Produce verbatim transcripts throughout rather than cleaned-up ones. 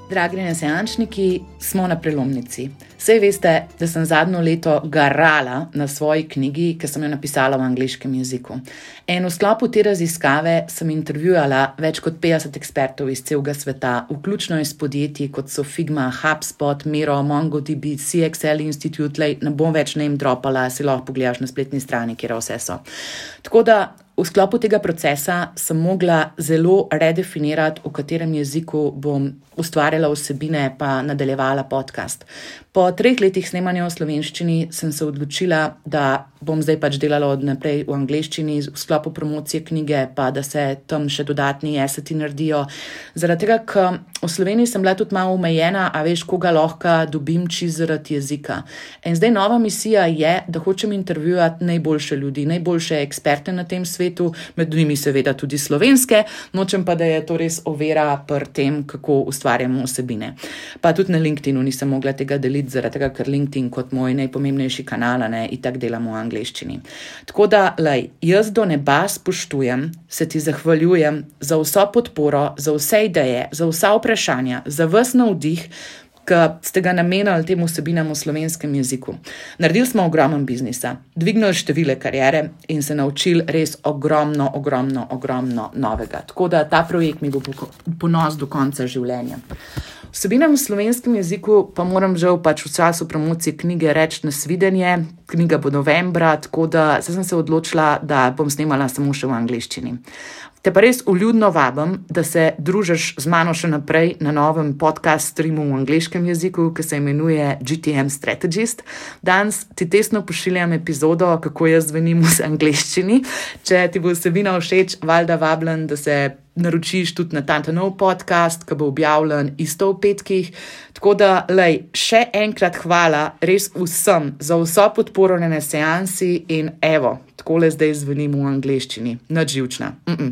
Dragi renesančniki, smo na prelomnici. Sej veste, da sem zadnjo leto garala na svoji knjigi, ki sem jo napisala v angleškem jeziku. In v sklopu te raziskave sem intervjujala več kot petdeset ekspertov iz celega sveta, vključno iz podjetij, kot so Figma, HubSpot, Miro, MongoDB, C X L Institute, lej, ne bom več name dropala, si lahko pogledaš na spletni strani, kjer vse so. Tako da v sklopu tega procesa sem mogla zelo redefinirati, v katerem jeziku bom ustvarjala vsebine pa nadaljevala podcast. Po treh letih snemanja v slovenščini sem se odločila, da bom zdaj pač delala od naprej v angleščini v sklopu promocije knjige, pa da se tam še dodatni eseti naredijo. Zaradi tega, ker v Sloveniji sem bila tudi malo omejena, a veš, koga lahko dobim čisto zaradi jezika. In zdaj nova misija je, da hočem intervjuvati najboljše ljudi, najboljše eksperte na tem svetu, med njimi seveda tudi slovenske, nočem pa, da je to res ovira pri tem, kako ustvarjamo vsebine. Pa tudi na LinkedInu nisem mogla tega deliti, zaradi tega, ker LinkedIn kot moj najpomembnejši kanal, ne, itak delamo v angleščini. Tako da, lej, jaz do neba spoštujem, se ti zahvaljujem za vso podporo, za vse ideje, za vsa vprašanja, za ves navdih, ki ste ga namenili tem vsebinam v slovenskem jeziku. Naredili smo ogromen biznisa, dvignili števile kariere in se naučili res ogromno, ogromno, ogromno novega. Tako da ta projekt mi bo ponos do konca življenja. Vsebinam v slovenskem jeziku pa moram žal pač v času promocije knjige reči nasvidenje. Knjiga bo novembra, tako da sem se odločila, da bom snemala samo še v angleščini. Te pa res vljudno vabim, da se družiš z mano še naprej na novem podcast streamu v angleškem jeziku, ki se imenuje G T M Strategist. Danes ti tesno pošiljam epizodo, kako jaz zvenim v angleščini. Če ti bo vsebina všeč, valjda vabim, da se naročiš tudi na ta nov podcast, ki bo objavljen isto v petkih. Tako da, lej, še enkrat hvala res vsem za vso podporo na seansi in evo, takole zdaj zvenim v angleščini. Nič živčna. Mm-mm.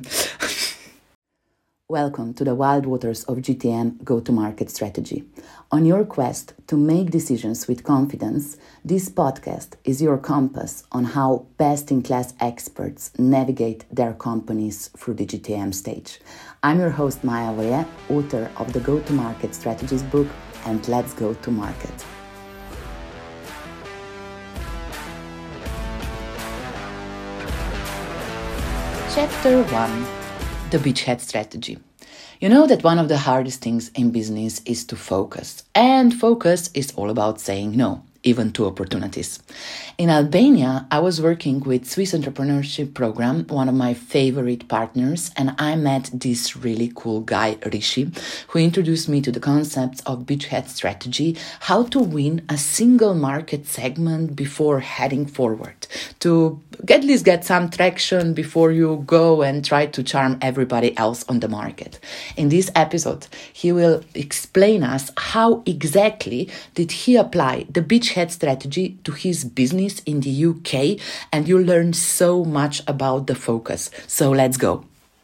Welcome to the wild waters of G T M go-to-market strategy. On your quest to make decisions with confidence, this podcast is your compass on how best-in-class experts navigate their companies through the G T M stage. I'm your host, Maya Voye, author of the Go-to-Market Strategies book, and let's go to market. Chapter one. The beachhead strategy. You know that one of the hardest things in business is to focus. And focus is all about saying no, even to opportunities. In Albania, I was working with Swiss Entrepreneurship Program, one of my favorite partners, and I met this really cool guy, Rishi, who introduced me to the concepts of beachhead strategy, how to win a single market segment before heading forward, to at least get some traction before you go and try to charm everybody else on the market. In this episode, he will explain us how exactly did he apply the beachhead strategy to his business in the U K, and you'll learn so much about the focus. So let's go.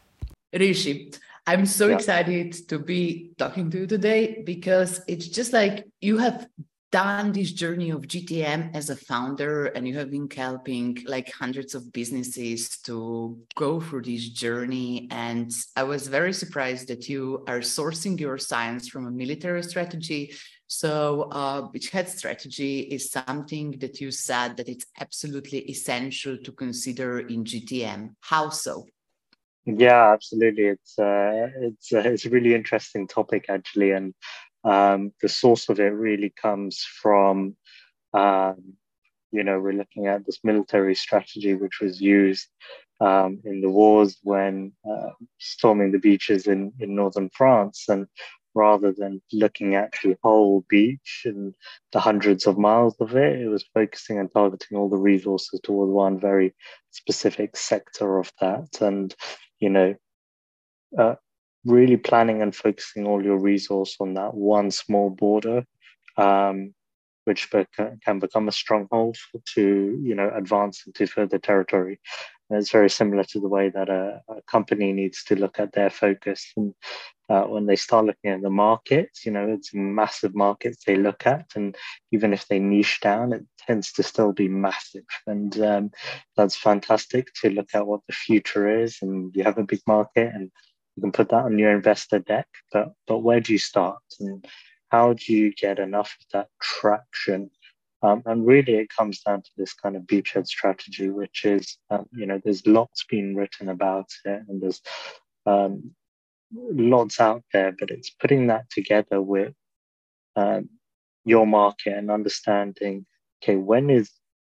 Rishi, I'm so yeah. excited to be talking to you today because it's just like you have done this journey of G T M as a founder, and you have been helping like hundreds of businesses to go through this journey. And I was very surprised that you are sourcing your science from a military strategy. So uh, beachhead strategy is something that you said that it's absolutely essential to consider in G T M. How so? Yeah, absolutely. It's uh, it's uh, it's a really interesting topic actually, and um, the source of it really comes from um, you know we're looking at this military strategy which was used um, in the wars when uh, storming the beaches in in northern France, and rather than looking at the whole beach and the hundreds of miles of it, it was focusing and targeting all the resources towards one very specific sector of that. And, you know, uh, really planning and focusing all your resource on that one small border, um, which beca- can become a stronghold to, you know, advance into further territory. And it's very similar to the way that a, a company needs to look at their focus. And uh, when they start looking at the markets, you know, it's massive markets they look at. And even if they niche down, it tends to still be massive. And um, that's fantastic to look at what the future is. And you have a big market and You can put that on your investor deck, but but where do you start, and how do you get enough of that traction? Um, and really, it comes down to this kind of beachhead strategy, which is, um, you know, there's lots being written about it, and there's um, lots out there, but it's putting that together with um, your market and understanding, okay, when is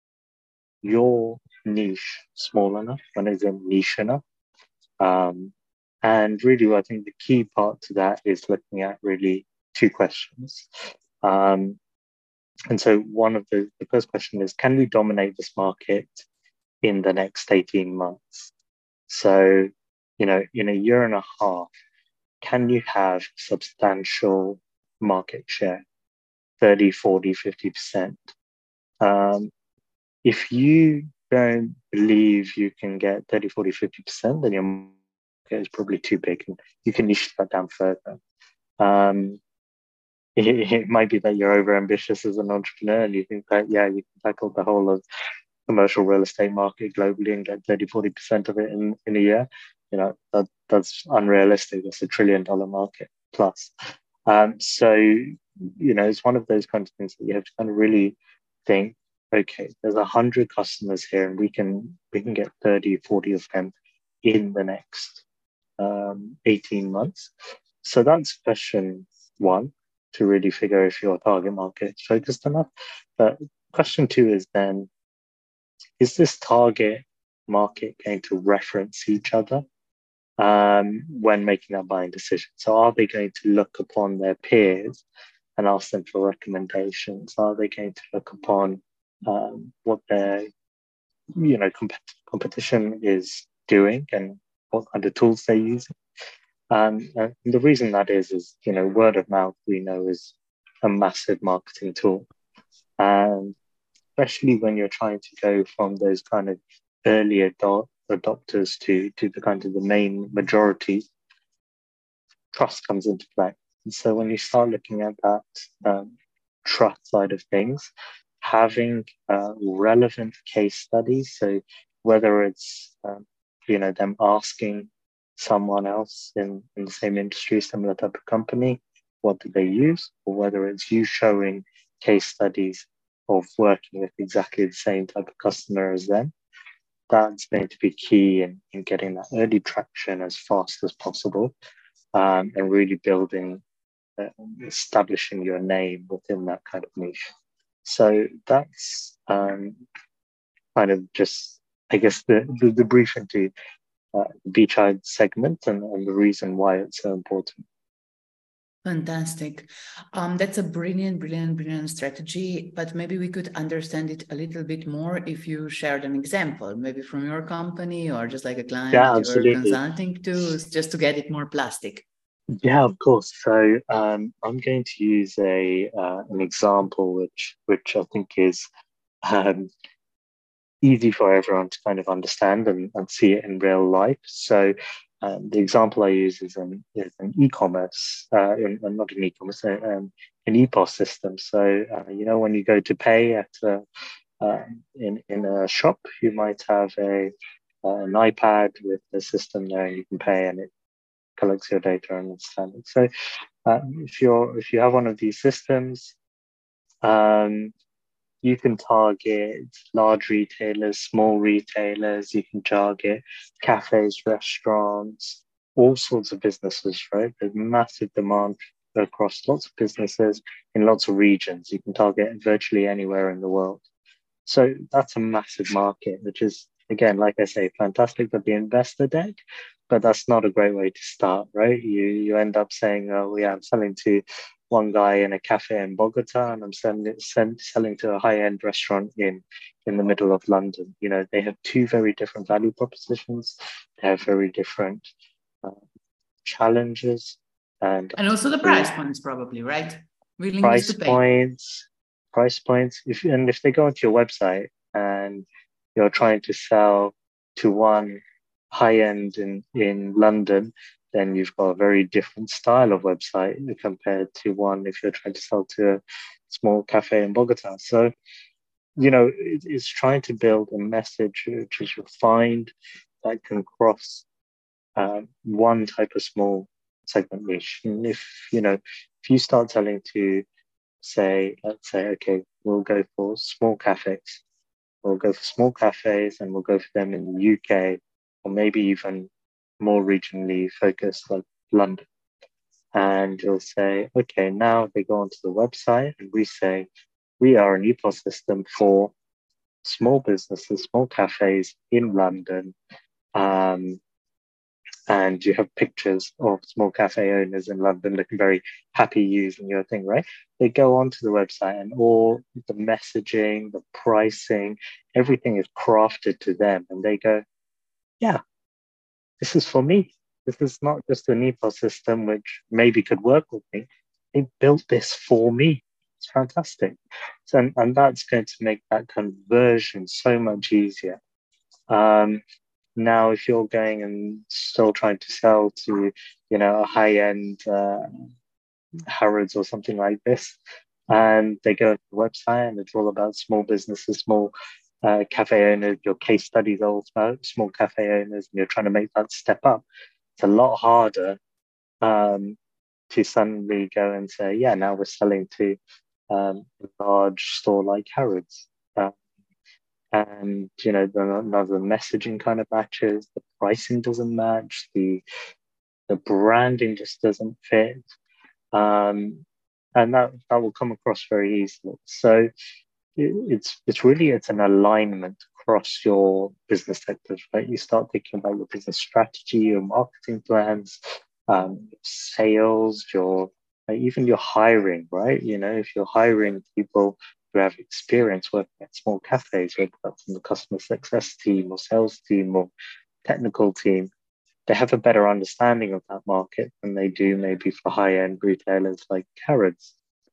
your niche small enough? When is it niche enough? Um, and really, I think the key part to that is looking at really two questions. Um, and so one of the, the first question is, can we dominate this market in the next eighteen months? So, you know, in a year and a half, can you have substantial market share, thirty, forty, fifty percent? Um, if you don't believe you can get thirty, forty, fifty percent, then your market is probably too big and you can niche that down further. Um, it, it might be that you're over ambitious as an entrepreneur and you think that, yeah, you can tackle the whole of commercial real estate market globally and get thirty, forty percent of it in, in a year. You know, that, that's unrealistic. That's a trillion dollar market plus. Um, so, you know, it's one of those kinds of things that you have to kind of really think, okay, there's a hundred customers here and we can, we can get thirty, forty of them in the next um, eighteen months. So that's question one, to really figure if your target market is focused enough. But question two is then, is this target market going to reference each other um, when making that buying decision? So are they going to look upon their peers and ask them for recommendations? Are they going to look upon um, what their you know comp- competition is doing and what kind of tools they're using? Um, and the reason that is is you know word of mouth, we know, is a massive marketing tool, and especially when you're trying to go from those kind of early adult adopters to to the kind of the main majority, trust comes into play. And so when you start looking at that um, trust side of things, having uh, relevant case studies, so whether it's um, you know them asking someone else in, in the same industry, similar type of company, what do they use, or whether it's you showing case studies of working with exactly the same type of customer as them, that's going to be key in, in getting that early traction as fast as possible, um, and really building, uh, establishing your name within that kind of niche. So that's um, kind of just, I guess, the, the, the brief into uh, the beachside segment and, and the reason why it's so important. Fantastic. Um, that's a brilliant, brilliant, brilliant strategy, but maybe we could understand it a little bit more if you shared an example, maybe from your company or just like a client Yeah, that you're absolutely. consulting to, just to get it more plastic. Yeah, of course. So um, I'm going to use a uh, an example which which I think is um, easy for everyone to kind of understand and, and see it in real life. So um, the example I use is an is an e-commerce, uh, in, uh, not an e-commerce, uh, um, an E P O S system. So uh, you know when you go to pay at a, uh, in in a shop, you might have a uh, an iPad with the system there, and you can pay, and it collects your data and understands it. So uh, if you're if you have one of these systems, um, you can target large retailers, small retailers, you can target cafes, restaurants, all sorts of businesses, right? There's massive demand across lots of businesses in lots of regions. You can target virtually anywhere in the world. So that's a massive market, which is, again, like I say, fantastic for the investor deck, but that's not a great way to start, right? You you end up saying, oh, yeah, I'm selling to one guy in a cafe in Bogota, and I'm selling send, selling to a high-end restaurant in in the middle of London. You know, they have two very different value propositions. They have very different uh, challenges, and And also the price points, probably, right? Willingness price to pay. points, price points. If and if they go onto your website and you're trying to sell to one high end in in London, then you've got a very different style of website compared to one if you're trying to sell to a small cafe in Bogota. So you know it, it's trying to build a message which is refined that can cross um, one type of small segment niche. And if, you know, if you start selling to, say, let's say, okay, we'll go for small cafes. We'll go for small cafes and we'll go for them in the U K, or maybe even more regionally focused like London. And you'll say, okay, now they go onto the website and we say, we are an ecosystem for small businesses, small cafes in London. Um, and you have pictures of small cafe owners in London looking very happy using your thing, right? They go onto the website and all the messaging, the pricing, everything is crafted to them. And they go, yeah, this is for me. This is not just an ecosystem which maybe could work with me. They built this for me. It's fantastic. So, and, and that's going to make that conversion so much easier. Um, now, if you're going and still trying to sell to, you know, a high-end uh, Harrods or something like this, and they go to the website and it's all about small businesses, small uh, cafe owners, your case studies are all about small cafe owners, and you're trying to make that step up. It's a lot harder um, to suddenly go and say, yeah, now we're selling to um, a large store like Harrods. Uh, and, you know, the, the messaging kind of matches, the pricing doesn't match, the, the branding just doesn't fit. Um, and that, that will come across very easily. So it, it's, it's really, it's an alignment across your business sectors, right? You start thinking about your business strategy, your marketing plans, um, sales, your uh, even your hiring, right? You know, if you're hiring people who have experience working at small cafes, whether that's in the customer success team or sales team or technical team, they have a better understanding of that market than they do maybe for high-end retailers like Harrods.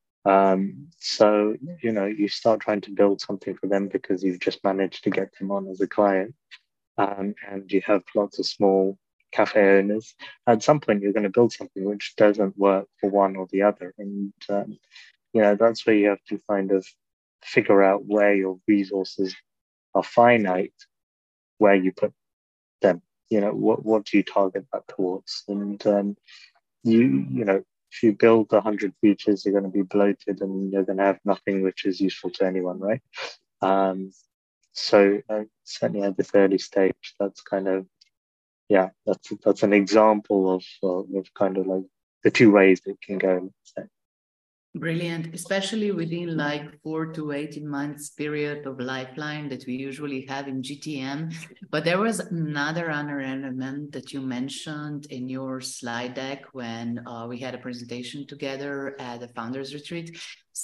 Um, so, you know, you start trying to build something for them because you've just managed to get them on as a client. Um, and you have lots of small cafe owners. At some point, you're going to build something which doesn't work for one or the other. And, um, you know, that's where you have to kind of figure out where your resources are finite, where you put them. You know, what, what do you target that towards? And um, you, you know, if you build a hundred features, you're going to be bloated and you're going to have nothing which is useful to anyone, right? Um, so uh, certainly at this early stage, that's kind of, yeah, that's that's an example of uh, of kind of like the two ways it can go. Let's say. Brilliant, especially within like four to eighteen months period of lifeline that we usually have in G T M. But there was another other element that you mentioned in your slide deck when uh, we had a presentation together at the Founders Retreat.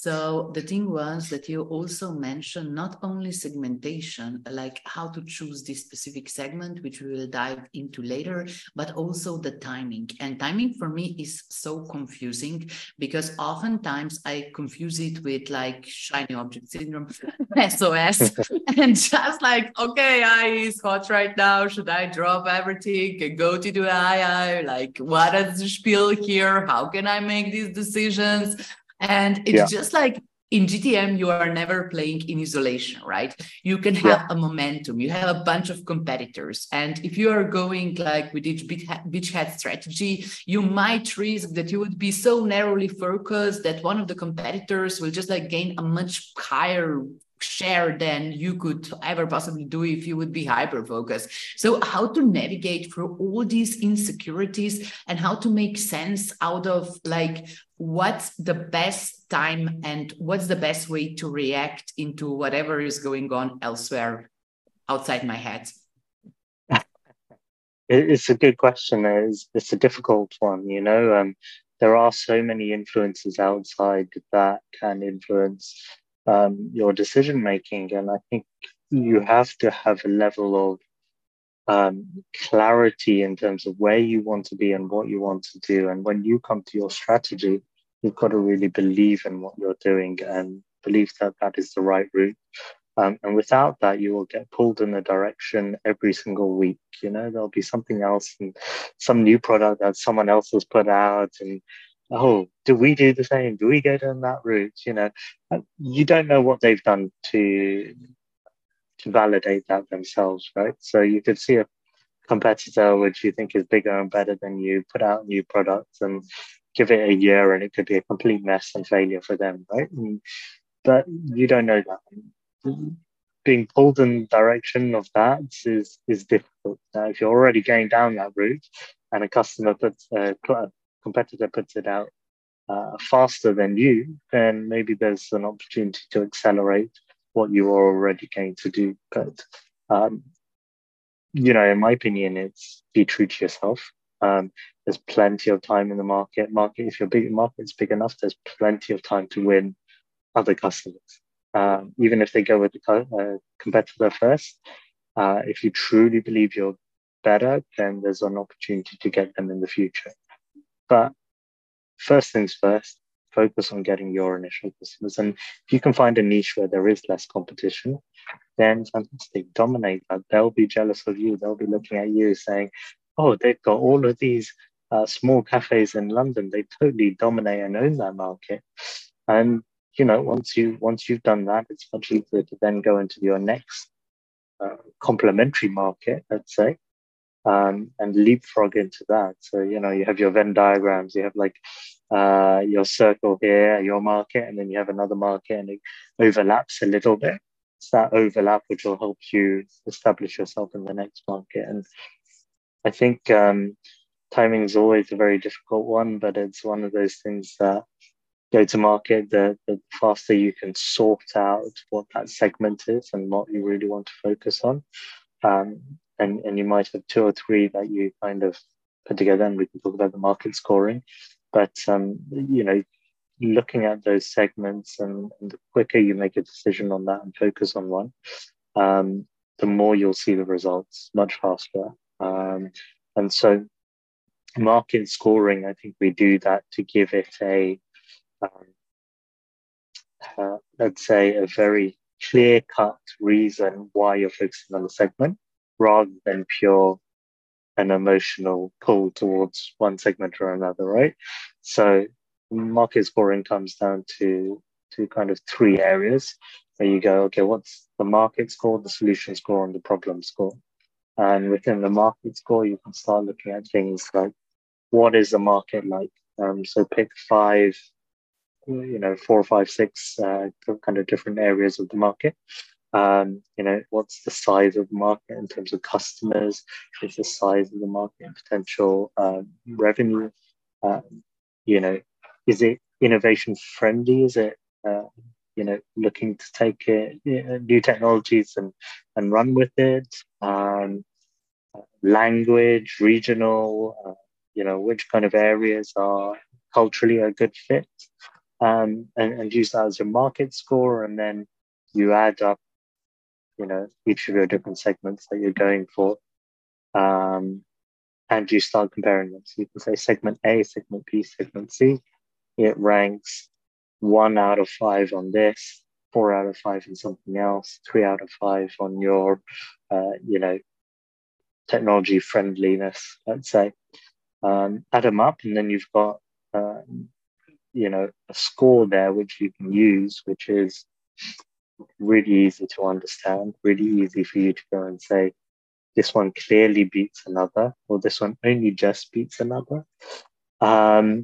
So the thing was that you also mentioned not only segmentation, like how to choose this specific segment, which we will dive into later, but also the timing. And timing for me is so confusing because oftentimes I confuse it with like shiny object syndrome, S O S, and just like, okay, I is hot right now. Should I drop everything and go to the I I? Like, what is the spiel here? How can I make these decisions? And it's yeah. just like in G T M, you are never playing in isolation, right? You can have yeah. a momentum. You have a bunch of competitors. And if you are going like with each beachhead strategy, you might risk that you would be so narrowly focused that one of the competitors will just like gain a much higher share than you could ever possibly do if you would be hyper focused. So how to navigate through all these insecurities and how to make sense out of like what's the best time and what's the best way to react into whatever is going on elsewhere outside my head? It's a good question. It's, it's a difficult one, you know. Um, there are so many influences outside that can influence um, your decision making, and I think you have to have a level of um, clarity in terms of where you want to be and what you want to do. And when you come to your strategy, you've got to really believe in what you're doing and believe that that is the right route. Um, and without that, you will get pulled in a direction every single week. You know, there'll be something else and some new product that someone else has put out. And, oh, do we do the same? Do we go down that route? You know, you don't know what they've done to, to validate that themselves, right? So you could see a competitor which you think is bigger and better than you, put out new products and give it a year and it could be a complete mess and failure for them, right? And, but you don't know that. Being pulled in the direction of that is is difficult. Now, if you're already going down that route and a customer puts a competitor puts it out uh, faster than you, then maybe there's an opportunity to accelerate what you are already going to do. But um, you know, in my opinion, it's be true to yourself. Um, there's plenty of time in the market. Market, if your big market's big enough, there's plenty of time to win other customers. Um, even if they go with the co- uh, competitor first, uh, if you truly believe you're better, then there's an opportunity to get them in the future. But first things first, focus on getting your initial customers. And if you can find a niche where there is less competition, then fantastic, dominate that. They'll be jealous of you. They'll be looking at you saying, oh, they've got all of these uh, small cafes in London. They totally dominate and own that market. And, you know, once, you, once you've done that, it's much easier to then go into your next uh, complementary market, let's say, um, and leapfrog into that. So, you know, you have your Venn diagrams, you have like uh, your circle here, your market, and then you have another market and it overlaps a little bit. It's that overlap which will help you establish yourself in the next market. And I think um, timing is always a very difficult one, but it's one of those things that go to market, the, the faster you can sort out what that segment is and what you really want to focus on. Um, and, and you might have two or three that you kind of put together, and we can talk about the market scoring. But, um, you know, looking at those segments and, and the quicker you make a decision on that and focus on one, um, the more you'll see the results much faster. Um, and so market scoring, I think we do that to give it a, um, uh, let's say, a very clear-cut reason why you're focusing on the segment, rather than pure an emotional pull towards one segment or another, right? So market scoring comes down to to kind of three areas where you go, okay, what's the market score, the solution score, and the problem score? And within the market score, you can start looking at things like, what is the market like? Um, so pick five, you know, four or five, six uh, kind of different areas of the market. Um, you know, what's the size of the market in terms of customers? What's the size of the market and potential um, revenue? Um, you know, is it innovation friendly? Is it, uh, you know, looking to take it, you know, new technologies and, and run with it? Um, language, regional, uh, you know, which kind of areas are culturally a good fit? Um, and, and use that as your market score. And then you add up, you know, each of your different segments that you're going for. Um, and you start comparing them. So you can say segment A, segment B, segment C. It ranks one out of five on this, four out of five on something else, three out of five on your, uh, you know, technology friendliness, let's say. Um, add them up, and then you've got, uh, you know, a score there which you can use, which is really easy to understand, really easy for you to go and say, this one clearly beats another, or this one only just beats another. Um,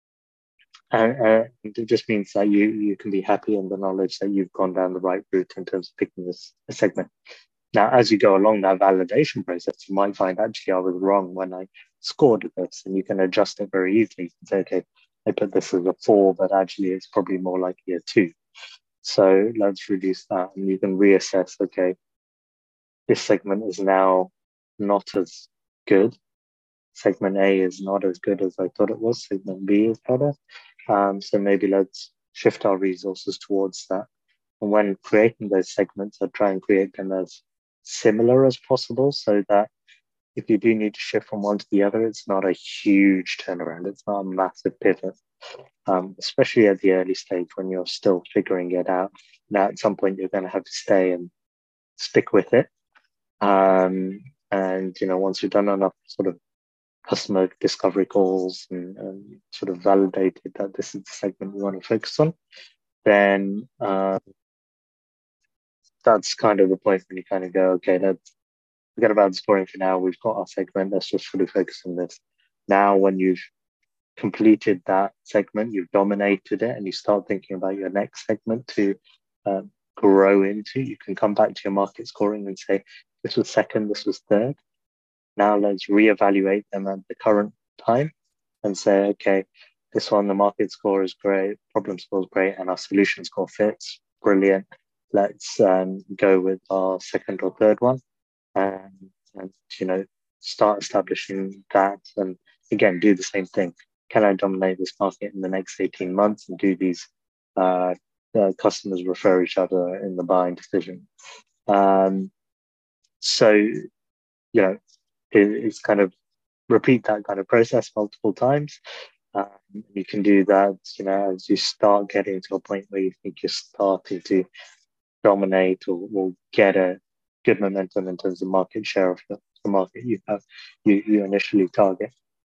and, uh, it just means that you you can be happy in the knowledge that you've gone down the right route in terms of picking this segment. Now, as you go along that validation process, you might find actually I was wrong when I scored this, and you can adjust it very easily. You can say, okay, I put this as a four, but actually it's probably more likely a two. So let's reduce that, and you can reassess, okay, this segment is now not as good. Segment A is not as good as I thought it was. Segment B is better. Um, so maybe let's shift our resources towards that. And when creating those segments, I try and create them as similar as possible so that if you do need to shift from one to the other, it's not a huge turnaround. It's not a massive pivot, um, especially at the early stage when you're still figuring it out. Now, at some point, you're going to have to stay and stick with it. Um, and, you know, once you've done enough sort of customer discovery calls and, and sort of validated that this is the segment we want to focus on, then uh, that's kind of the point when you kind of go, okay, let's forget about the scoring for now. We've got our segment. Let's just fully focus on this. Now, when you've completed that segment, you've dominated it, and you start thinking about your next segment to um, grow into, you can come back to your market scoring and say, this was second, this was third. Now let's reevaluate them at the current time and say, okay, this one, the market score is great, problem score is great, and our solution score fits. Brilliant. Let's um, go with our second or third one, and, and you know, start establishing that. And again, do the same thing. Can I dominate this market in the next eighteen months and do these uh, uh, customers refer each other in the buying decision? Um, so, you know, it, it's kind of repeat that kind of process multiple times. Um, you can do that, you know, as you start getting to a point where you think you're starting to dominate or, or get a good momentum in terms of market share of the, the market you have, you, you initially target.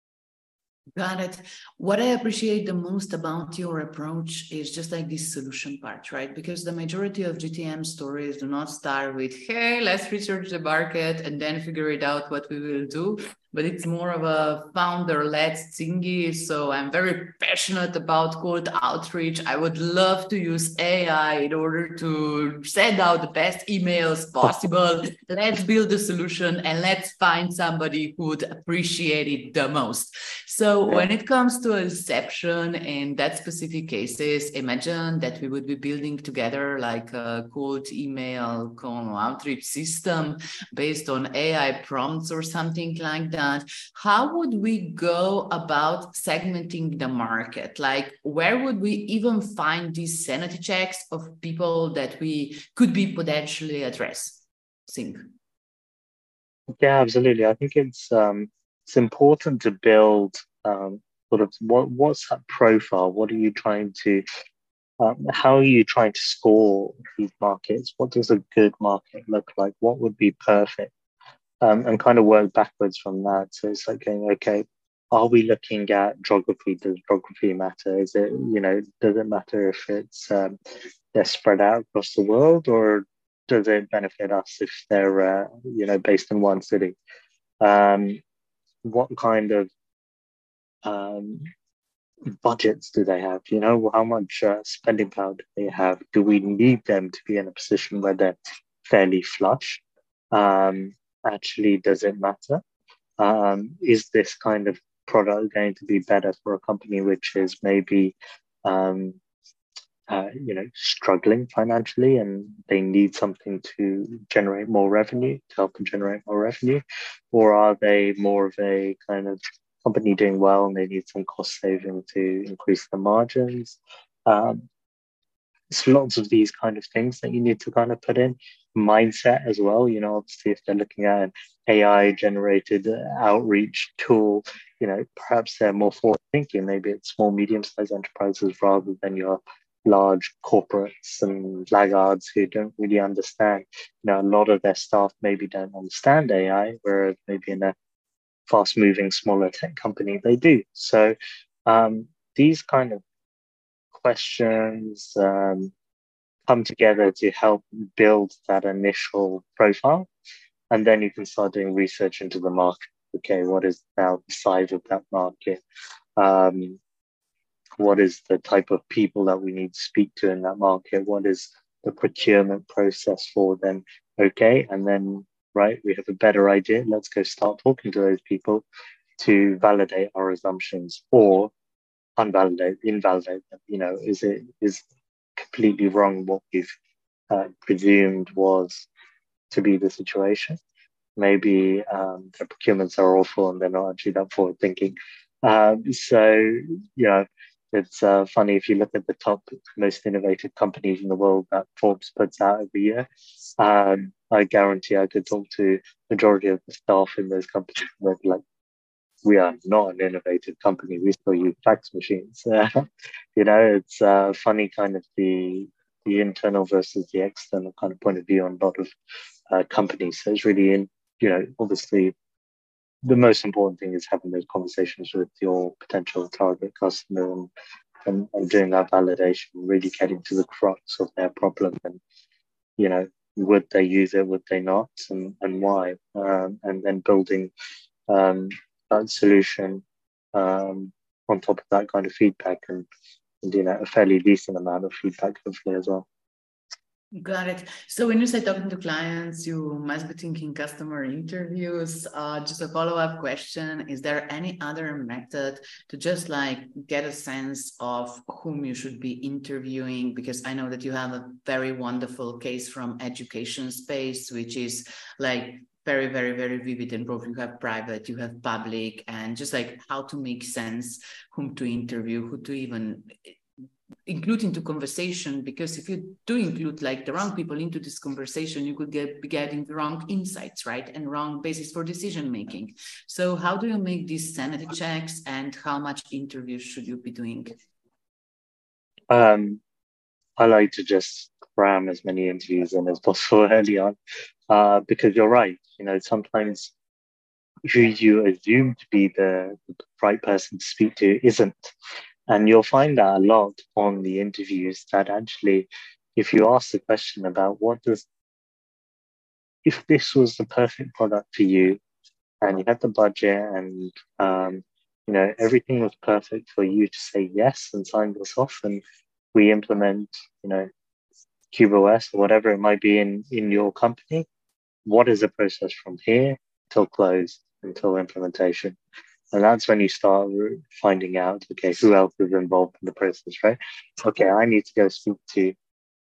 Got it. What I appreciate the most about your approach is just like this solution part, right? Because the majority of G T M stories do not start with, hey, let's research the market and then figure it out what we will do. But it's more of a founder-led thingy. So I'm very passionate about cold outreach. I would love to use A I in order to send out the best emails possible. Let's build a solution and let's find somebody who would appreciate it the most. So when it comes to Inception and that specific cases, imagine that we would be building together like a cold email cold outreach system based on A I prompts or something like that. How would we go about segmenting the market? Like, where would we even find these sanity checks of people that we could be potentially addressing? Yeah, absolutely. I think it's um, it's important to build um, sort of what what's that profile? What are you trying to um, how are you trying to score these markets? What does a good market look like? What would be perfect? Um, and kind of work backwards from that. So it's like going, okay, are we looking at geography? Does geography matter? Is it, you know, does it matter if it's um, they're spread out across the world, or does it benefit us if they're, uh, you know, based in one city? Um, what kind of um, budgets do they have? You know, how much uh, spending power do they have? Do we need them to be in a position where they're fairly flush? Um, actually, does it matter? Um, is this kind of product going to be better for a company which is maybe, um, uh, you know, struggling financially and they need something to generate more revenue, to help them generate more revenue? Or are they more of a kind of company doing well and they need some cost saving to increase the margins? Um, it's lots of these kind of things that you need to kind of put in. Mindset as well, you know, obviously if they're looking at an A I generated outreach tool, you know, perhaps they're more forward thinking. Maybe it's small, medium sized enterprises rather than your large corporates and laggards who don't really understand. You know, a lot of their staff maybe don't understand A I, whereas maybe in a fast moving, smaller tech company, they do. So um, these kind of questions um, come together to help build that initial profile. And then you can start doing research into the market. Okay, what is now the size of that market? Um, what is the type of people that we need to speak to in that market? What is the procurement process for them? Okay, and then, right, we have a better idea. Let's go start talking to those people to validate our assumptions or unvalidate, invalidate them. You know, is it is completely wrong what we've uh, presumed was to be the situation? Maybe um, the procurements are awful and they're not actually that forward thinking. Um, so, you know, it's uh, funny if you look at the top most innovative companies in the world that Forbes puts out every year. Um, I guarantee I could talk to majority of the staff in those companies and they'd be like, we are not an innovative company. We still use fax machines. Uh, you know, it's uh, funny kind of the the internal versus the external kind of point of view on a lot of uh, companies. So it's really, in, you know, obviously the most important thing is having those conversations with your potential target customer and, and, and doing that validation, really getting to the crux of their problem and, you know, would they use it, would they not, and, and why? Um, and then building um, that solution um, on top of that kind of feedback and, and, you know, a fairly decent amount of feedback hopefully as well. Got it. So when you say talking to clients, you must be thinking customer interviews. Uh, just a follow-up question. Is there any other method to just like get a sense of whom you should be interviewing? Because I know that you have a very wonderful case from education space, which is like very, very, very vivid and broad. You have private, you have public, and just like how to make sense, whom to interview, who to even include into conversation, because if you do include like the wrong people into this conversation, you could get be getting the wrong insights, right? And wrong basis for decision making. So how do you make these sanity checks, and how much interviews should you be doing? Um, I like to just cram as many interviews in as possible early on, uh, because you're right. You know, sometimes who you assume to be the, the right person to speak to isn't. And you'll find that a lot on the interviews that actually, if you ask the question about what does, if this was the perfect product for you and you had the budget and, um, you know, everything was perfect for you to say yes and sign this off and we implement, you know, CubeOS or whatever it might be in, in your company, what is the process from here till close, until implementation? And that's when you start finding out, okay, who else is involved in the process, right? Okay, I need to go speak to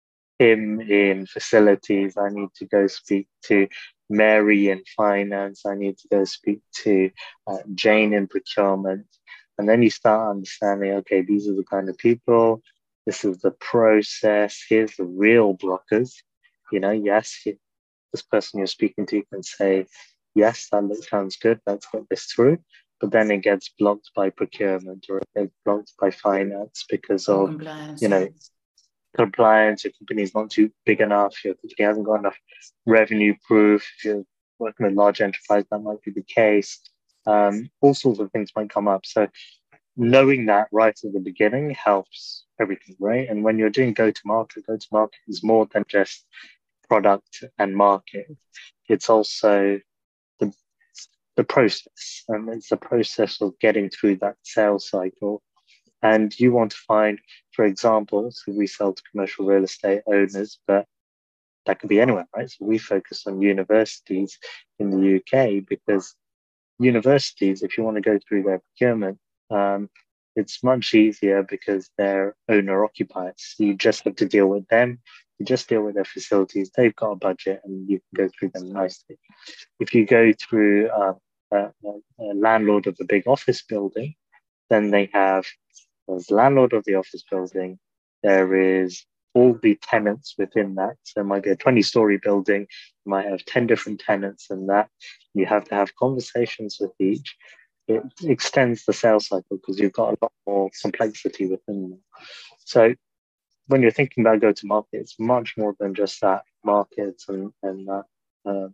him in facilities. I need to go speak to Mary in finance. I need to go speak to uh, Jane in procurement. And then you start understanding, okay, these are the kind of people. This is the process. Here's the real blockers. You know, yes, this person you're speaking to can say, yes, that looks, sounds good. Let's get this through. But then it gets blocked by procurement or it gets blocked by finance because of, Compliance, you know, yeah. compliance. Your company is not too big enough. Your company hasn't got enough revenue proof. If you're working with large enterprise, that might be the case. Um, all sorts of things might come up. So knowing that right at the beginning helps everything, right? And when you're doing go-to-market, go-to-market is more than just product and market. It's also the, the process, and it's the process of getting through that sales cycle. And you want to find, for example, so we sell to commercial real estate owners, but that could be anywhere, right? So we focus on universities in the U K because universities, if you want to go through their procurement, um, it's much easier because they're owner occupiers. You just have to deal with them. You just deal with their facilities. They've got a budget and you can go through them nicely. If you go through uh, a, a landlord of a big office building, then they have, as landlord of the office building, there is all the tenants within that. So it might be a twenty story building, you might have ten different tenants in that. You have to have conversations with each. It extends the sales cycle because you've got a lot more complexity within them. So when you're thinking about go to market, it's much more than just that market and, and that uh,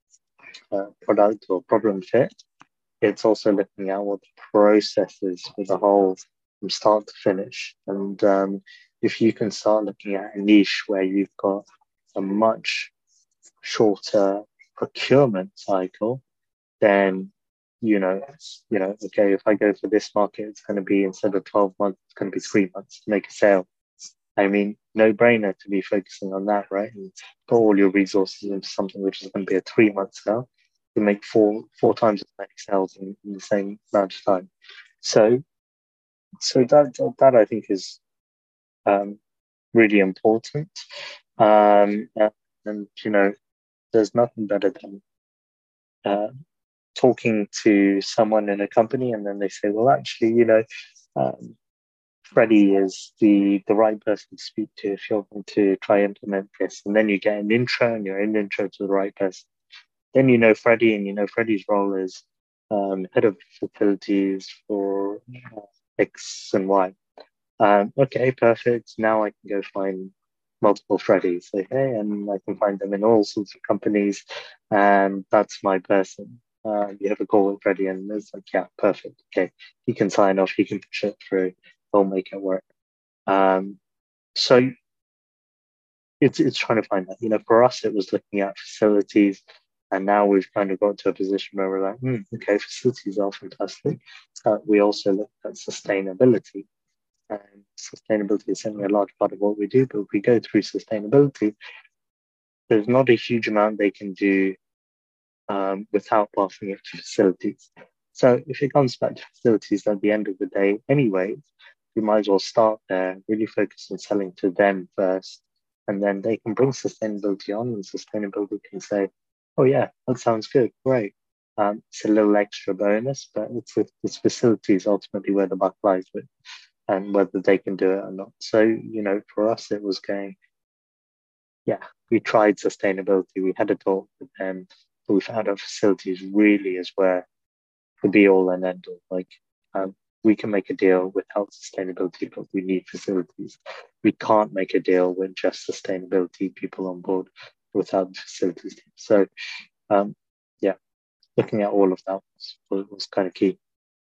uh, product or problem fit. It's also looking at what the process is for the whole from start to finish. And um, if you can start looking at a niche where you've got a much shorter procurement cycle, then you know, you know, okay, if I go for this market, it's going to be instead of twelve months, it's going to be three months to make a sale. I mean, no brainer to be focusing on that, right? And put all your resources into something which is going to be a three month sale to make four four times as many sales in, in the same amount of time. So, so that that, that I think is um, really important. Um, and, and you know, there's nothing better than uh, talking to someone in a company and then they say, well, actually, you know, um, Freddie is the, the right person to speak to if you're going to try implement this. And then you get an intro and you're an intro to the right person. Then you know Freddie and you know Freddie's role is um, head of facilities for uh, X and Y. Um, okay, perfect. Now I can go find multiple Freddies. Say, hey, and I can find them in all sorts of companies. And that's my person. Uh, you have a call with Freddie and it's like, yeah, perfect. Okay, he can sign off, he can push it through, he'll make it work. Um, so it's it's trying to find that. You know, for us, it was looking at facilities, and now we've kind of got to a position where we're like, hmm, okay, facilities are fantastic. Uh, we also look at sustainability, and sustainability is certainly a large part of what we do. But if we go through sustainability, there's not a huge amount they can do um, without passing it to facilities. So if it comes back to facilities at the end of the day, anyway, we might as well start there, really focus on selling to them first, and then they can bring sustainability on, and sustainability can say, "Oh yeah, that sounds good, great." Um, it's a little extra bonus, but it's it's facilities ultimately where the buck lies with, and whether they can do it or not. So you know, for us, it was going, yeah, we tried sustainability, we had a talk with them, but we found our facilities really is where the be all and end all. Like, um, we can make a deal without sustainability, but we need facilities. We can't make a deal with just sustainability people on board without facilities. So, um, yeah, looking at all of that was, was kind of key.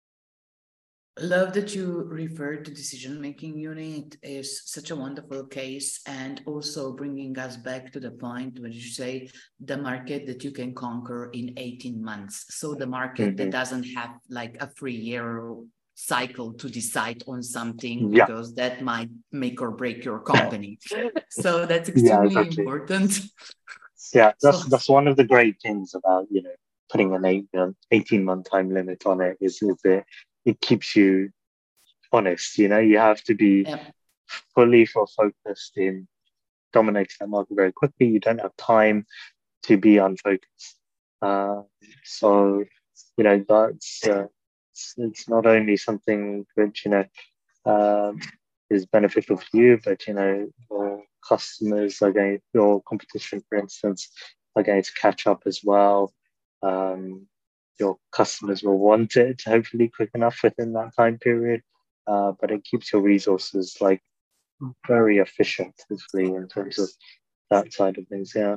Love that you referred to decision making unit is such a wonderful case, and also bringing us back to the point where you say the market that you can conquer in eighteen months. So the market mm-hmm. that doesn't have like a three year cycle to decide on something, yeah. because that might make or break your company. So that's extremely yeah, exactly. important. Yeah, that's so, that's one of the great things about, you know, putting an eight, um, eighteen month time limit on it is, is that it keeps you honest. You know, you have to be yep. fully focused in dominating that market very quickly. You don't have time to be unfocused. Uh, so, you know, that's uh, it's, it's not only something which, you know, um, is beneficial for you, but, you know, your customers are going, your competition, for instance, are going to catch up as well. Um, your customers will want it hopefully quick enough within that time period, uh, but it keeps your resources like very efficient, hopefully, in terms of that side of things. Yeah.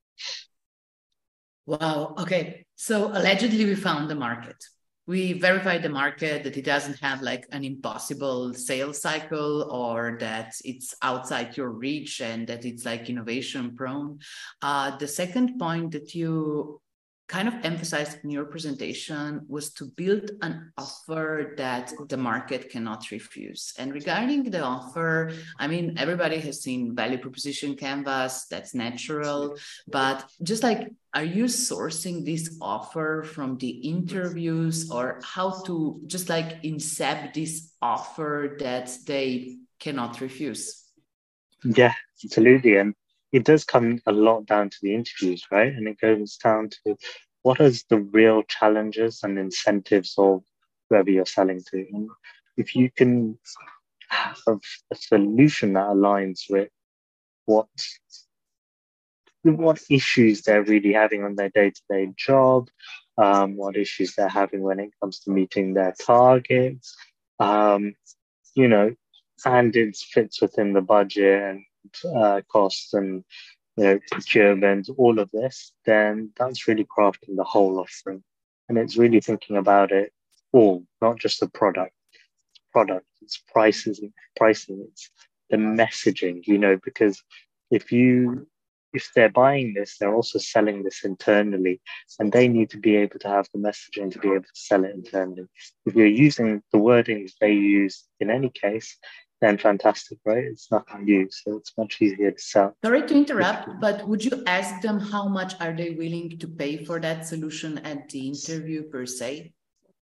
Wow. Okay. So allegedly we found the market. We verified the market, that it doesn't have like an impossible sales cycle, or that it's outside your reach, and that it's like innovation prone. Uh, the second point that you kind of emphasized in your presentation was to build an offer that the market cannot refuse. And regarding the offer, I mean, everybody has seen value proposition canvas, that's natural, but just like, are you sourcing this offer from the interviews, or how to just like incept this offer that they cannot refuse? Yeah, absolutely. And it does come a lot down to the interviews, right? And it goes down to what is the real challenges and incentives of whoever you're selling to. And if you can have a solution that aligns with what what issues they're really having on their day-to-day job, um, what issues they're having when it comes to meeting their targets, um, you know, and it fits within the budget and uh, costs and, you know, procurement, all of this, then that's really crafting the whole offering. And it's really thinking about it all, not just the product. It's product, it's prices, pricing, it's the messaging, you know, because if you if they're buying this, they're also selling this internally, and they need to be able to have the messaging to be able to sell it internally. If you're using the wordings they use in any case, then fantastic, right? It's nothing new, so it's much easier to sell. Sorry to interrupt, but would you ask them how much are they willing to pay for that solution at the interview per se?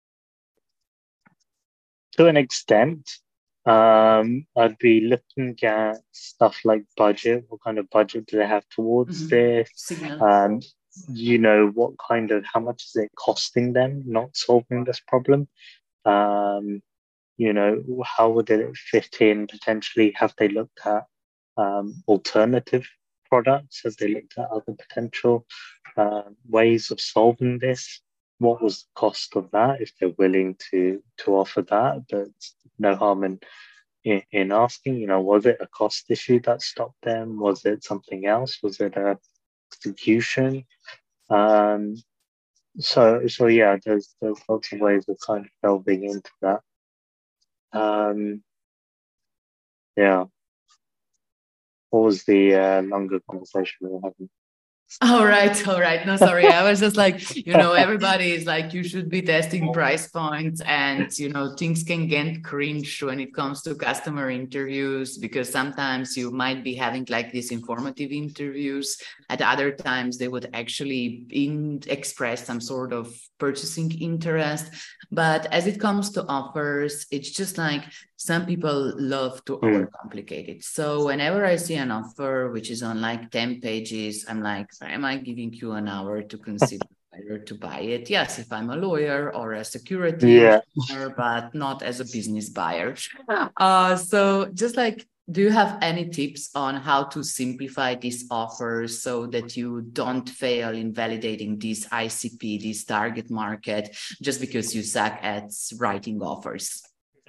To an extent, um, I'd be looking at stuff like budget. What kind of budget do they have towards mm-hmm. this? Um, you know, what kind of, how much is it costing them not solving this problem? Um, you know, how would it fit in potentially? Have they looked at um, alternative products? Have they looked at other potential uh, ways of solving this? What was the cost of that if they're willing to to offer that? But no harm in, in in asking. You know, was it a cost issue that stopped them? Was it something else? Was it a execution? Um, so so yeah, there's there's lots of ways of kind of delving into that. Um, yeah. what was the uh, longer conversation we were having? All right, all right. No, sorry. I was just like, you know, everybody is like, you should be testing price points, and, you know, things can get cringe when it comes to customer interviews, because sometimes you might be having like these informative interviews. At other times, they would actually in, express some sort of purchasing interest. But as it comes to offers, it's just like some people love to Mm. overcomplicate it. So whenever I see an offer which is on like ten pages, I'm like, am I giving you an hour to consider whether to buy it? Yes, if I'm a lawyer or a security Yeah. engineer, but not as a business buyer. Uh, so just like, do you have any tips on how to simplify these offers so that you don't fail in validating this I C P, this target market, just because you suck at writing offers?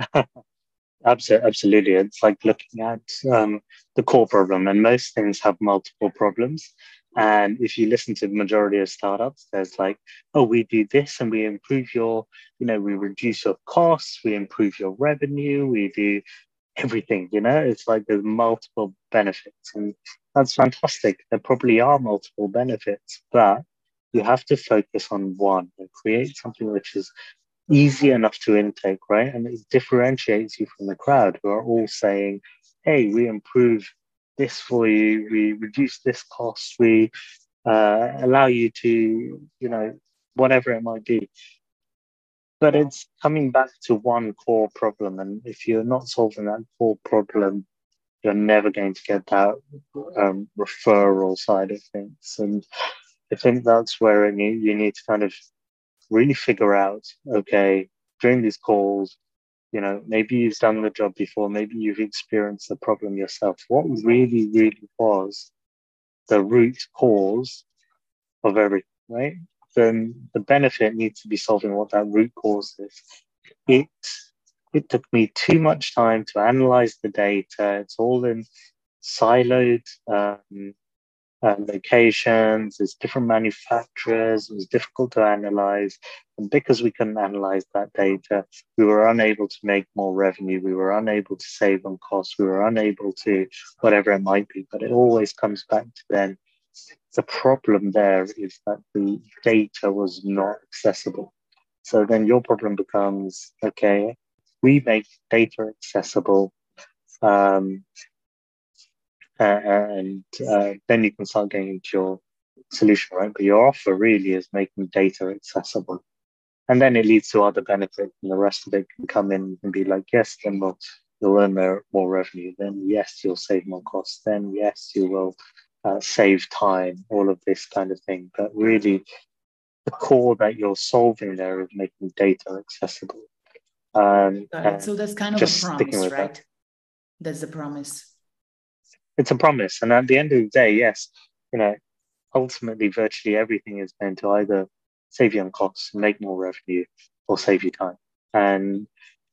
Absolutely, absolutely. It's like looking at um, the core problem, and most things have multiple problems. And if you listen to the majority of startups, there's like, oh, we do this and we improve your, you know, we reduce your costs, we improve your revenue, we do everything, you know, it's like there's multiple benefits, and that's fantastic. There probably are multiple benefits, but you have to focus on one and create something which is easy enough to intake, right? And it differentiates you from the crowd who are all saying, hey, we improve this for you, we reduce this cost, we uh, allow you to, you know, whatever it might be. But it's coming back to one core problem. And if you're not solving that core problem, you're never going to get that um, referral side of things. And I think that's where you, you need to kind of really figure out, okay, during these calls, you know, maybe you've done the job before, maybe you've experienced the problem yourself. What really, really was the root cause of everything, right? Then the benefit needs to be solving what that root cause is. It it took me too much time to analyze the data. It's all in siloed um, uh, locations, there's different manufacturers, it was difficult to analyze. And because we couldn't analyze that data, we were unable to make more revenue, we were unable to save on costs, we were unable to whatever it might be. But it always comes back to then the problem there is that the data was not accessible. So then your problem becomes, okay, we make data accessible. Um, uh, and uh, then you can start getting into your solution, right? But your offer really is making data accessible. And then it leads to other benefits, and the rest of it can come in and be like, yes, then we'll, you'll earn more, more revenue. Then, yes, you'll save more costs. Then, yes, you will uh, save time, all of this kind of thing. But really, the core that you're solving there is making data accessible. Um, So that's kind of just a sticking promise, with right? that. That's the promise. It's a promise. And at the end of the day, yes, you know, ultimately, virtually everything is meant to either save you on costs, make more revenue, or save you time. And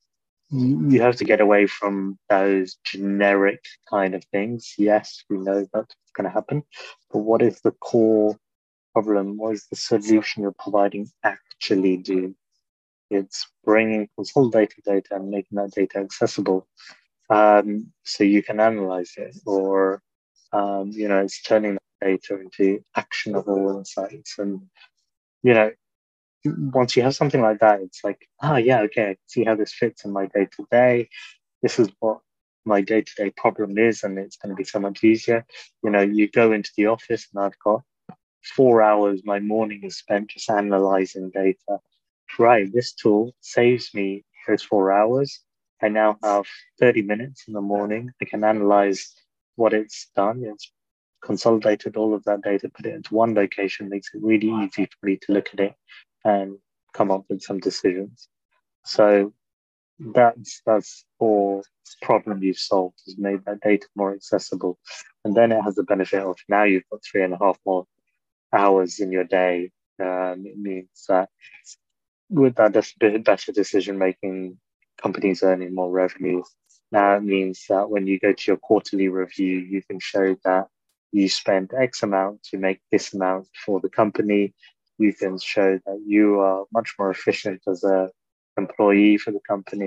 you have to get away from those generic kind of things. Yes, we know that's going to happen, but what is the core problem? What is the solution you're providing actually do? It's bringing consolidated data and making that data accessible, um, so you can analyze it, or um, you know, it's turning that data into actionable insights. And you know, once you have something like that, it's like, ah, oh, yeah, okay, I can see how this fits in my day to day. This is what my day to day problem is, and it's going to be so much easier. You know, you go into the office, and I've got four hours. My morning is spent just analyzing data. Right, this tool saves me those four hours. I now have thirty minutes in the morning. I can analyze what it's done. It's consolidated all of that data, put it into one location, makes it really easy for me to look at it and come up with some decisions. So that's that's all problem you've solved, has made that data more accessible. And then it has the benefit of now you've got three and a half more hours in your day. Um, it means that with that better decision making, companies earning more revenue. Now it means that when you go to your quarterly review, you can show that you spent X amount to make this amount for the company. You can show that you are much more efficient as a employee for the company.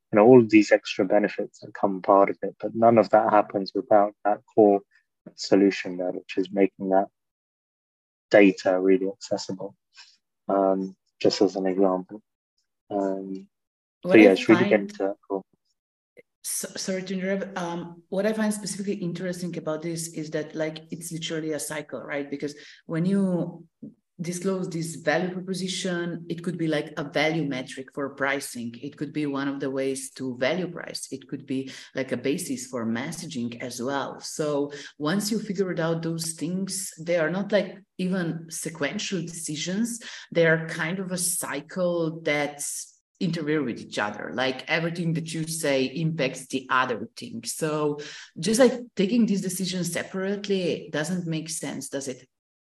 you know, all of these extra benefits that come part of it, but none of that happens without that core solution there, which is making that data really accessible. Um, just as an example. Um, so What yeah, I it's really getting find, to that core. so, sorry to interrupt. Um, what I find specifically interesting about this is that, like, it's literally a cycle, right? Because when you disclose this value proposition, it could be like a value metric for pricing. It could be one of the ways to value price. It could be like a basis for messaging as well. So once you figured out those things, they are not like even sequential decisions. They are kind of a cycle that's interfere with each other. Like everything that you say impacts the other thing. So just like taking these decisions separately doesn't make sense, does it?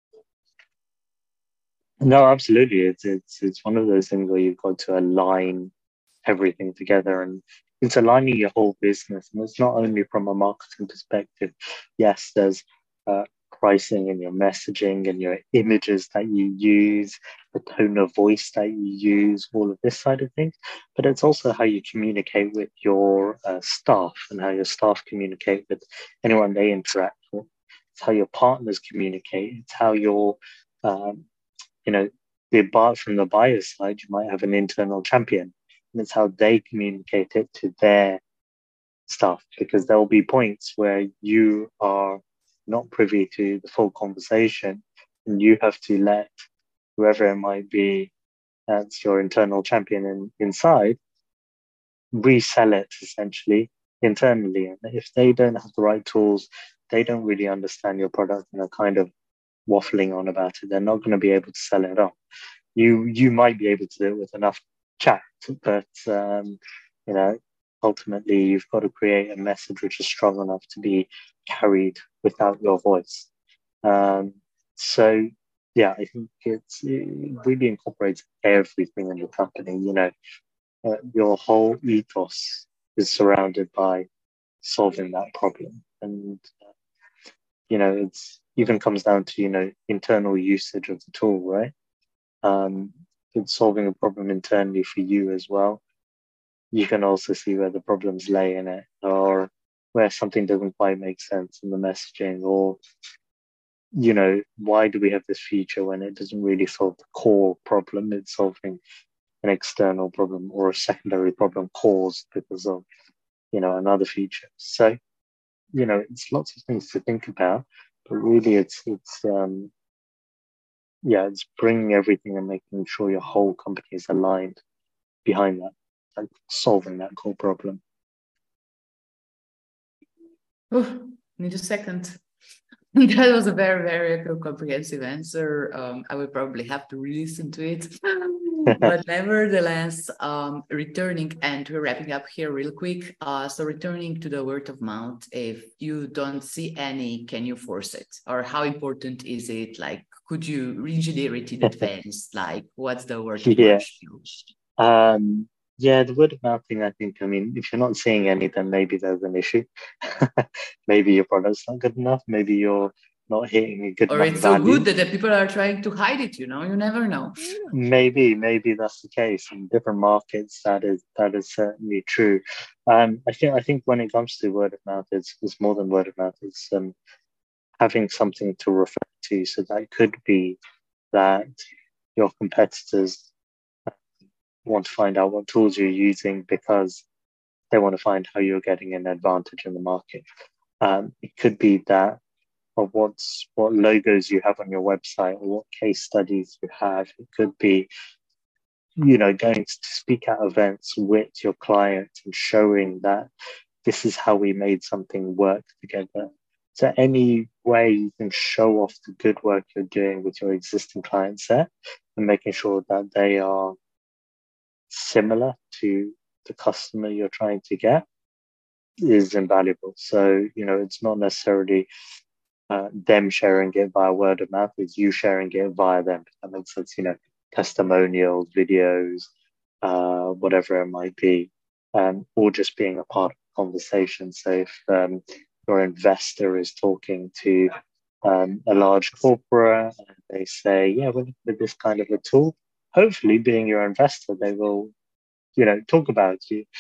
No, absolutely. It's it's it's one of those things where you've got to align everything together, and it's aligning your whole business. And it's not only from a marketing perspective. Yes, there's uh, pricing and your messaging and your images that you use, the tone of voice that you use, all of this side of things. But it's also how you communicate with your uh, staff and how your staff communicate with anyone they interact with. It's how your partners communicate. It's how your um, you know, the buy from the buyer's side, you might have an internal champion, and it's how they communicate it to their staff, because there will be points where you are not privy to the full conversation, and you have to let whoever it might be, that's your internal champion in, inside, resell it essentially internally. And if they don't have the right tools, they don't really understand your product and are kind of waffling on about it, they're not going to be able to sell it on. You you might be able to do it with enough chat, but um, you know, ultimately you've got to create a message which is strong enough to be carried without your voice. Um, so yeah, I think it's, it really incorporates everything in the company. You know, uh, your whole ethos is surrounded by solving that problem, and uh, you know, it's even comes down to, you know, internal usage of the tool, right? Um, it's solving a problem internally for you as well. You can also see where the problems lay in it, or where something doesn't quite make sense in the messaging, or, you know, why do we have this feature when it doesn't really solve the core problem? It's solving an external problem or a secondary problem caused because of, you know, another feature. So, you know, it's lots of things to think about, but really it's, it's, um, yeah, it's bringing everything and making sure your whole company is aligned behind that and solving that core problem. Oh, need a second. That was a very, very comprehensive answer. Um, I will probably have to re-listen to it. But nevertheless, um, returning, and we're wrapping up here real quick. Uh, so returning to the word of mouth, if you don't see any, can you force it? Or how important is it? Like, could you regenerate in advance? Like, what's the word of Yeah. mouth? Um, yeah, the word of mouth thing, I think, I mean, if you're not seeing any, then maybe there's an issue. Maybe your product's not good enough. Maybe you're not hitting a good Or enough it's so value. good that the people are trying to hide it, you know, you never know. Maybe, maybe that's the case in different markets. That is that is certainly true. Um, I think I think when it comes to word of mouth, it's it's more than word of mouth. It's um having something to refer to. So that could be that your competitors want to find out what tools you're using because they want to find how you're getting an advantage in the market. Um, it could be that of what's what logos you have on your website or what case studies you have. It could be, you know, going to speak at events with your clients and showing that this is how we made something work together. So any way you can show off the good work you're doing with your existing client set and making sure that they are similar to the customer you're trying to get is invaluable. So, you know, it's not necessarily uh, them sharing it via word of mouth, it's you sharing it via them. If that makes sense, you know, testimonials, videos, uh, whatever it might be, um, or just being a part of the conversation. So if um, your investor is talking to um, a large corporate and they say, yeah, with, with this kind of a tool, hopefully being your investor, they will, you know, talk about you.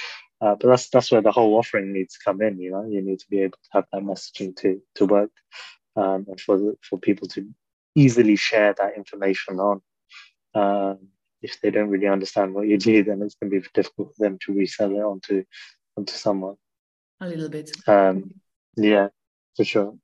Uh, but that's that's where the whole offering needs to come in. You know, you need to be able to have that messaging to to work, um, and for for people to easily share that information on. Um, if they don't really understand what you do, then it's going to be difficult for them to resell it onto onto someone. A little bit. Um, yeah, for sure.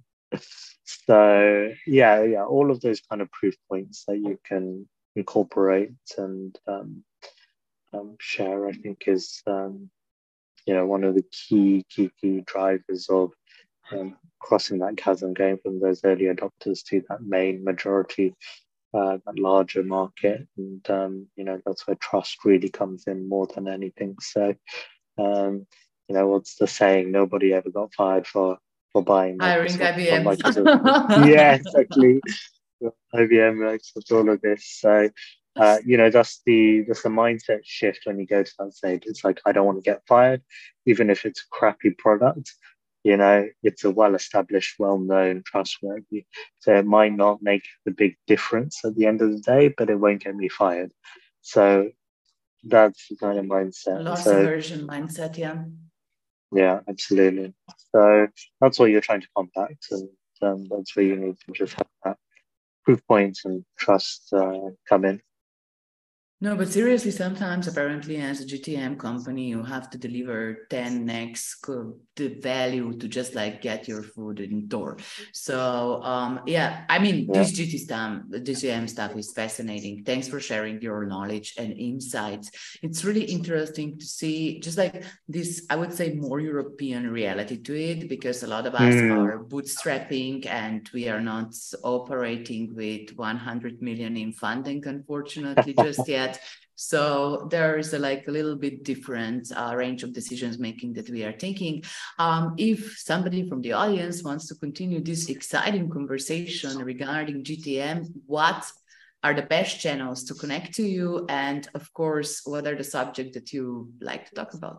So yeah, yeah, all of those kind of proof points that you can incorporate and um, um, share, I think, is um, you know one of the key key key drivers of um, crossing that chasm, going from those early adopters to that main majority, uh, that larger market, and um, you know that's where trust really comes in more than anything. So um, you know what's the saying? Nobody ever got fired for for buying Hiring Microsoft or I B M. Microsoft. Yeah, exactly. I B M, Microsoft, all of this. So uh, you know that's the that's the mindset shift when you go to that stage. It's like I don't want to get fired, even if it's a crappy product. You know, it's a well-established, well-known, trustworthy. So it might not make the big difference at the end of the day, but it won't get me fired. So that's the kind of mindset. Loss So aversion mindset, yeah. yeah, absolutely. So that's what you're trying to combat, and um, that's where you need to just have that proof points and trust uh, come in. No, but seriously, sometimes apparently as a G T M company, you have to deliver ten x the value to just like get your food in door. So um, yeah, I mean, Yeah. this G T stuff, the G T M stuff is fascinating. Thanks for sharing your knowledge and insights. It's really interesting to see just like this, I would say more European reality to it, because a lot of us Mm. are bootstrapping and we are not operating with one hundred million in funding, unfortunately, just yet. So there is a, like a little bit different uh, range of decisions making that we are taking. Um, if somebody from the audience wants to continue this exciting conversation regarding G T M, what are the best channels to connect to you? And of course, what are the subjects that you like to talk about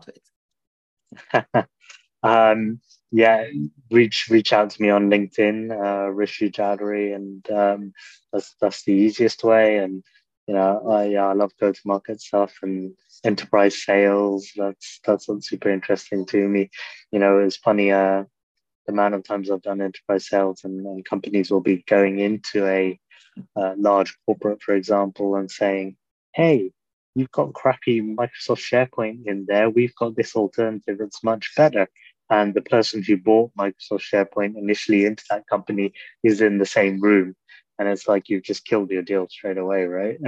with? um, yeah, reach reach out to me on LinkedIn, uh, Rishi Chowdhury, and um, that's that's the easiest way. And you know, I yeah, I love go to market stuff and enterprise sales. That's that's what's super interesting to me. You know, it's funny. Uh, the amount of times I've done enterprise sales, and, and companies will be going into a uh, large corporate, for example, and saying, "Hey, you've got crappy Microsoft SharePoint in there. We've got this alternative that's much better." And the person who bought Microsoft SharePoint initially into that company is in the same room. And it's like you've just killed your deal straight away, right?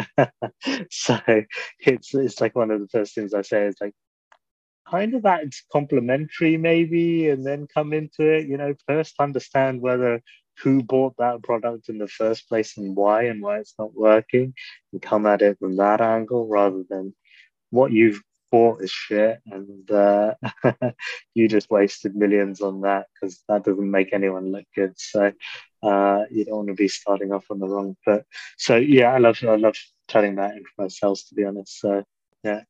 So it's it's like one of the first things I say is like, kind of that it's complementary maybe, and then come into it. You know, first understand whether who bought that product in the first place and why and why it's not working, and come at it from that angle rather than what you've bought is shit and uh, you just wasted millions on that, because that doesn't make anyone look good. So uh, you don't want to be starting off on the wrong foot. So yeah, I love I love chatting that into myself, to be honest. So yeah.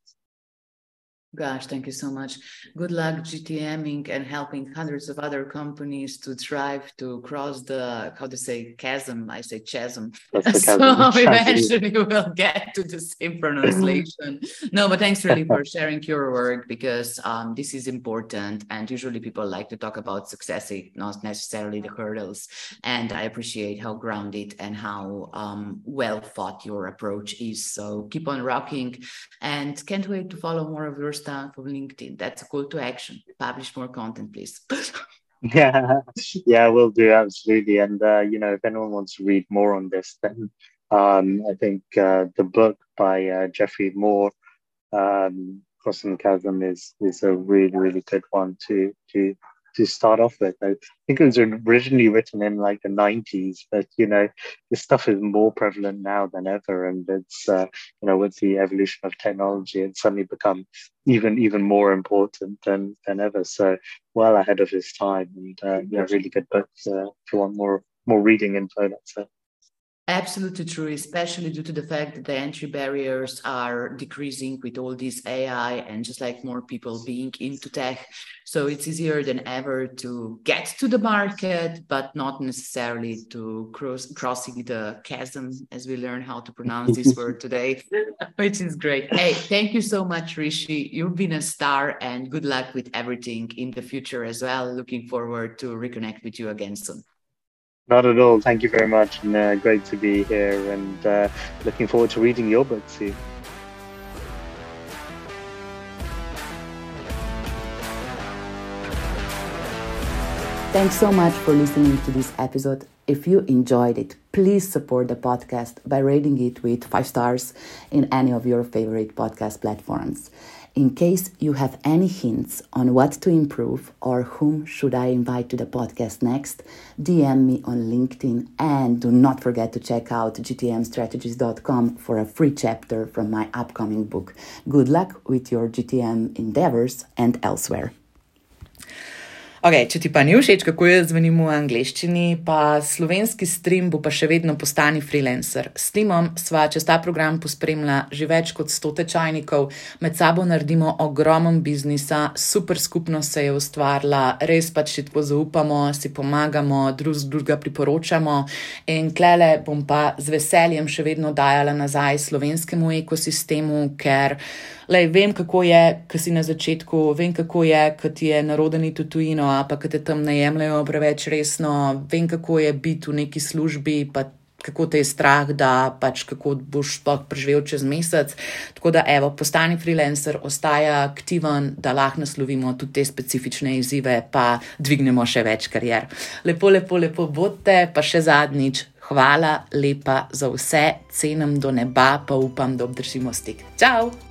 Gosh, thank you so much. Good luck GTMing and helping hundreds of other companies to thrive, to cross the, how to say, chasm. I say chasm. That's the So chasm. eventually we'll get to the same pronunciation. No, but thanks really for sharing your work, because um, this is important. And usually people like to talk about success, not necessarily the hurdles. And I appreciate how grounded and how um, well thought your approach is. So keep on rocking, and can't wait to follow more of your stuff on LinkedIn. That's a call to action. Publish more content, please. Yeah, yeah, we'll do, absolutely. And uh, you know, if anyone wants to read more on this, then um, I think uh, the book by uh, Geoffrey Moore, um, Crossing the Chasm, is is a really really good one to to to start off with. I think it was originally written in like the nineties, but you know, this stuff is more prevalent now than ever, and it's uh, you know, with the evolution of technology, it's suddenly become even even more important than than ever. So well ahead of his time, and uh, yeah, really good book uh, if you want more more reading info. That's it. Absolutely true, especially due to the fact that the entry barriers are decreasing with all this A I and just like more people being into tech. So it's easier than ever to get to the market, but not necessarily to cross crossing the chasm, as we learn how to pronounce this word today, which is great. Hey, thank you so much, Rishi. You've been a star, and good luck with everything in the future as well. Looking forward to reconnect with you again soon. Not at all. Thank you very much, and uh, great to be here, and uh, looking forward to reading your book soon. Thanks so much for listening to this episode. If you enjoyed it, please support the podcast by rating it with five stars in any of your favorite podcast platforms. In case you have any hints on what to improve or whom should I invite to the podcast next, D M me on LinkedIn, and do not forget to check out g t m strategies dot com for a free chapter from my upcoming book. Good luck with your G T M endeavors and elsewhere. Ok, če ti pa ni všeč, kako jaz zvenim v angleščini, pa slovenski stream bo pa še vedno Postani freelancer. S timom sva čez ta program pospremila že več kot sto tečajnikov, med sabo naredimo ogromen biznisa, super skupnost se je ustvarila, res pač si tako zaupamo, si pomagamo, drug drugega priporočamo in klele bom pa z veseljem še vedno dajala nazaj slovenskemu ekosistemu, ker lej, vem, kako je, ko si na začetku, vem, kako je, ko ti je naroden iti v tujino, pa ko te tam ne jemljajo preveč resno, vem, kako je biti v neki službi, pa kako te je strah, da pač kako boš sploh preživel čez mesec. Tako da, evo, Postani freelancer ostaja aktiven, da lahko naslovimo tudi te specifične izzive, pa dvignemo še več karier. Lepo, lepo, lepo bodite, pa še zadnjič, hvala lepa za vse, cenim do neba, pa upam, da obdržimo stik. Čau!